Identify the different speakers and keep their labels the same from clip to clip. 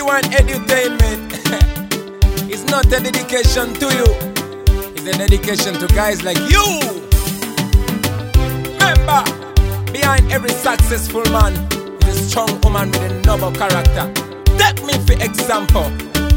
Speaker 1: Rewind Edutainment. It's not a dedication to you, it's a dedication to guys like you. Remember, behind every successful man is a strong woman with a noble character. Take me for example.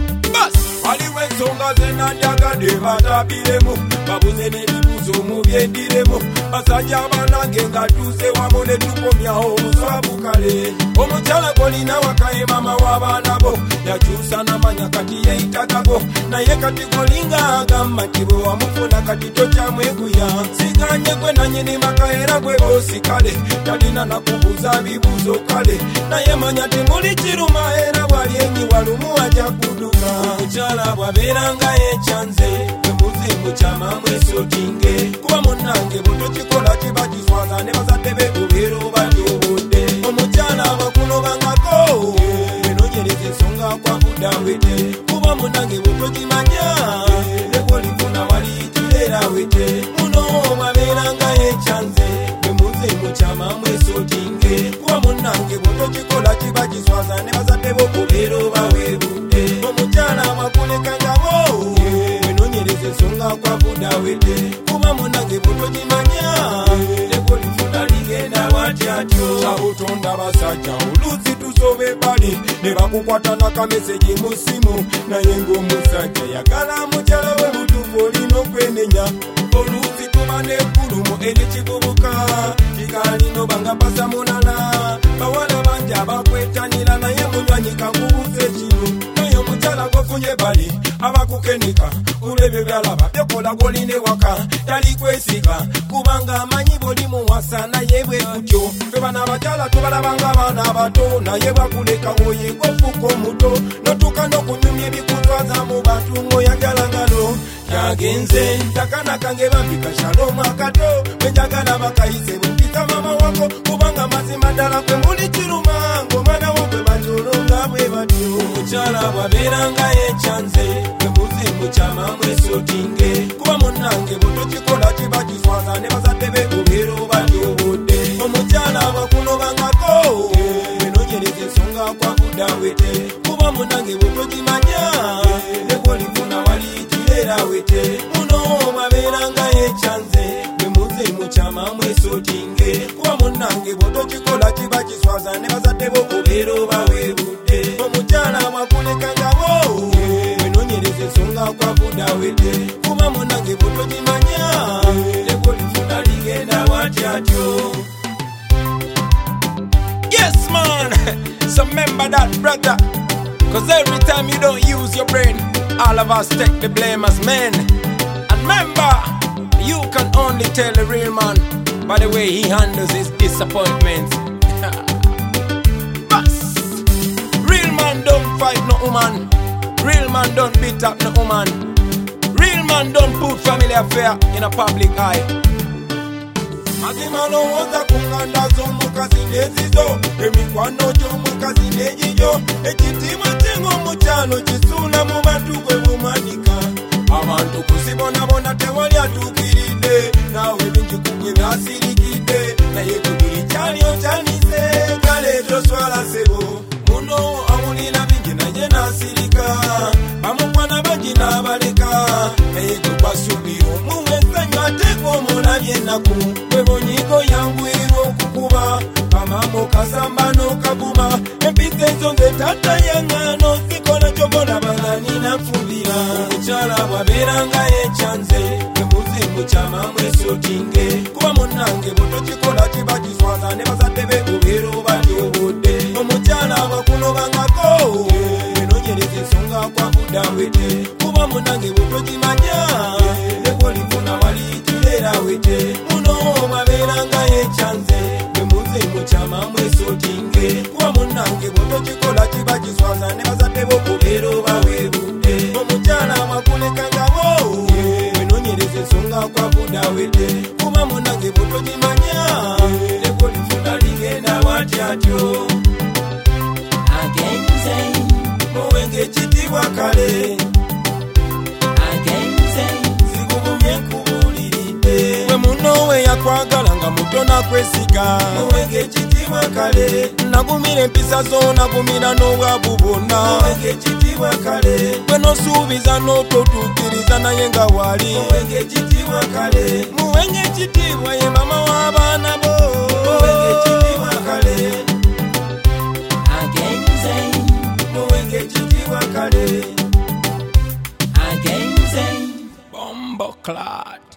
Speaker 1: Bus aliwe songa zena nyaga devata bilemo babuze nedibuzo mubyendiremo basajja banange nga tuse wamone tukomyaho muswabukale omukyala golina wakaye mama w'abaana bo yakyusa n'amanya kati yeitagago naye kati golinga agamba tibo wamufuna kati tokyamweguya siganye gwe nanyini makaera gwe bosikale talina nakubuza bibuzo kale naye manya timuli kiruma era bwalyenyi walumu ajja kuduka omukyala bwabeeranga yekyanze emuzimu kyamamwe sotinge kuba munnange bwetokikola kiba kiswaza ne bazadde begobeera obadde obudde omukyala bakunobangako enonyereza ensonga kwabudawete kuba munnange bwetokimanya nekolifuna waliyitira wete muno bwabeeranga yekyanze emuzimu kyamamwe sotinge kuba munnange bwetokikola kiba kiswaza ne bazadde begobeera obawebudde omukyala bakulekangabo enonyereza ensonga kwabudawete kuba munnange bwetokimanya nekolifuna ligenda watyatyo kyabutonda basajja oluusi tusobe bali ne bakukwata nakameseji mu ssimu naye ng'omusajja yagala mukyala we butuufu olina okwenenya oluusi tuba n'eggulumu erikivubuka kigalino banga pasa mulala bawala bangi abakwetanira naye munywanyi kakubuza ekinu naye omukyala gwofunye bali abakukenika kulebyo byalaba tekola goline waka tali kwesiga kubanga amanyi boli muwasa naye bwe kutyo fe bana abakyala tubalabanga abaana abato naye bakuleka woyenga ofuuka omuto notuuka n'okunyumya ebikutwaza mu bantu ng'oyagalangano yagenze takana kange bambika shalomu akato bwenjagala bakayize bumpisa mama wako kubanga mazima ddala kwe muli kiruma ng'omwana wo gwe batolonga bwe batyo omukyala bwabeeranga yekyanze emuzimu kyamamwe sotinge kuba munnange bwetokikola kiba kiswaza ne bazadde begobeera obadde obudde omukyala bakunobangako enonyereza ensonga kwabudawete kuba munnange bwetokimanya nekolifuna waliyitira wete muno mwabeeranga yekyanze emuzimu kyamamwe sotinge kuba munnange bwetokikola kiba kiswaza ne bazadde begobeera obawebudde omukyala bakulekangabo enonyereza ensonga kwabudawete kuba munnange bwetokimanya nekolifuna ligenda watyatyo. Yes man, so remember that brother, cause every time you don't use your brain, all of us take the blame as men. And remember, you can only tell a real man by the way he handles his disappointments. Bus. Real man don't fight no woman, real man don't beat up no woman, real man don't put family affair in a public eye. Mazima lowooza ku nganda z'omukazi n'ezizo emikwano gy'omukazi n'egijo ekitiibwa ky'omukyalo kisuula mu bantu gwe bumanika abantu kusibonabona tewali atuukiridde naawe bingi ku gwe byasirikidde naye kubiri kyali okyanise kale toswala sebo muno awulira bingi naye n'asirika bamukwana bangi n'abaleka naye gwe gwasubira omuwesanyo ateeka omulabye ennaku bwebonyigo yangwirwa okukuba amambo kasamba n'okaguma empisa ezo nze tatta yaŋŋaano sikola kyomolabanga ninafubira omukyala bwabeeranga yekyanze emuzimu kyamamwe sotinge kuba munnange bwetokikola kiba kiswaza ne bazadde begobeera obadde obudde omukyala bakunobangako enonyereza ensonga kwabudawete kuba munnange bwetokimanya nekolifuna waliyitira wete muno mwabeeranga yekyanze emuzimu kyamamwe sotinge kuba munnange bwetokikola kiba kiswaza ne bazadde begobeera obawebudde omukyala bakulekangabo enonyereza ensonga kwabudawete kuba munnange bwetokimanya nekolifuna ligenda watyatyo. Agenze muwenge ekitiibwa kale agenze zigubumye nkubuliridde gwe muno we yakwagala nga muto zona kwesiga
Speaker 2: muwenge ekitiibwa kale
Speaker 1: nagumira empisa zo nagumira n'obwavu bwonna
Speaker 2: muwenge ekitiibwa kale
Speaker 1: gwe nosuubiza n'ototuukiriza naye nga wali
Speaker 2: muwenge ekitiibwa kale
Speaker 1: muwenge ekitiibwa ye mama w'abaana bo
Speaker 2: muwenge ekitiibwa kale
Speaker 3: agenze
Speaker 2: muwenge ekitiibwa kale
Speaker 3: agenze
Speaker 1: Bombo Clad.